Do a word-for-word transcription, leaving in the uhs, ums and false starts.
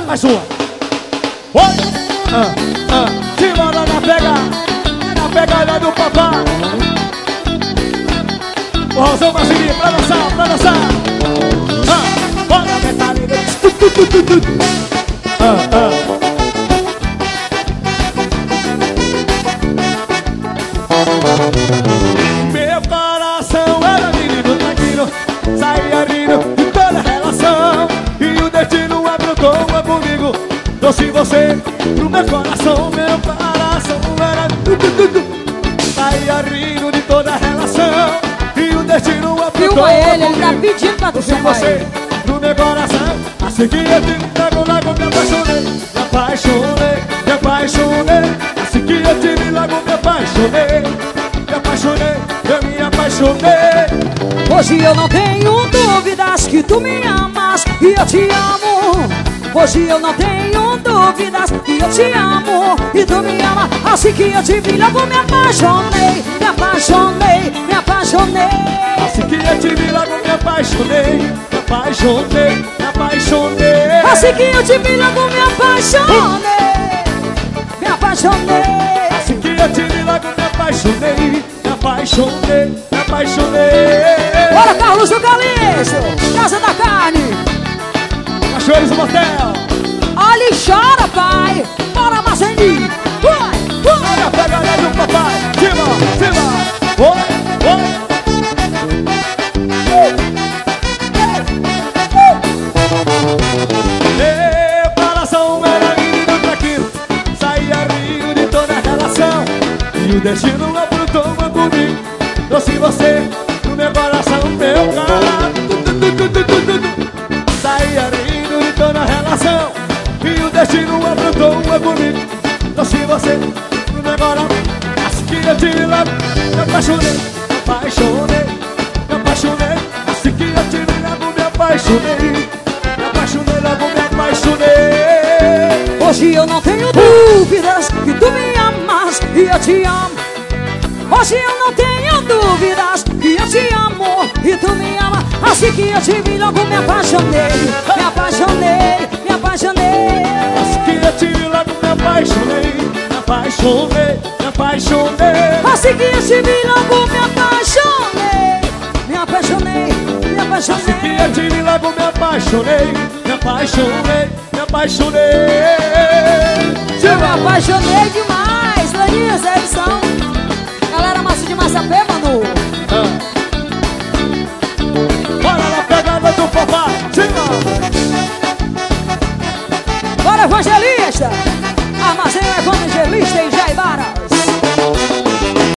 Mais uma. Oi. Ah, ah. Simbora na pegada, na pegada do papai. O Rosão Brasileiro pra dançar, pra dançar. Ah, bora metade. Ah, ah. Meu coração era menino tranquilo, saía rindo de toda relação. E o destino aprontou uma comigo, trouxe você pro meu coração. Meu coração era tu, tu, tu, tu. Saía rindo de toda relação. E o destino aprontou uma ele, comigo, ele tá pedindo pra tu trouxe você pro meu coração. Assim que eu te logo, logo me apaixonei. Me apaixonei, me apaixonei. Assim que eu te vi, logo me apaixonei. Me apaixonei, eu me apaixonei. Hoje eu não tenho dúvidas que tu me amas e eu te amo. Hoje eu não tenho dúvidas que eu te amo e tu me ama. Assim que eu te vi, logo me apaixonei. Me apaixonei, me apaixonei. Assim que eu te vi, logo me apaixonei. Me apaixonei, me apaixonei. Assim que eu te vi, logo me apaixonei. Me apaixonei. Assim que eu te vi, logo me apaixonei. Me apaixonei, me apaixonei. Bora, Carlos do Calixto, Casa da Carne, Cachoeiros do Motel. olha e chora, pai. Bora, Marcelinho. Olha a pegada do papai. Cima, cima. Oi, oi. Meu coração era menino tranquilo, saía rindo de toda relação. E o destino aprontou uma comigo, trouxe você no meu coração. Meu cara, tu, tu, tu, tu, tu, tu, tu. Saía rindo de toda relação. E o destino aprontou uma comigo, trouxe você no meu coração. Assim que eu te vi lá, me apaixonei, me apaixonei, me apaixonei. Assim que eu te vi lá, me apaixonei. Me apaixonei, logo me apaixonei. Hoje eu não tenho dúvidas que tu me amas e eu te amo. Hoje eu não tenho dúvidas que eu te amo e tu me ama. Assim que eu te vi, logo me apaixonei. Me apaixonei, me apaixonei. Assim que eu te vi, logo me apaixonei. Me apaixonei, me apaixonei. Assim que eu te vi, logo me apaixonei. Me apaixonei, me apaixonei. Assim que eu te vi, logo me apaixonei. Me apaixonei, me apaixonei. Eu me apaixonei demais, Lenisa, eles são. Galera massa de Massapé, mano. Ah. Bora na pegada do papai. Cima. Bora, evangelista.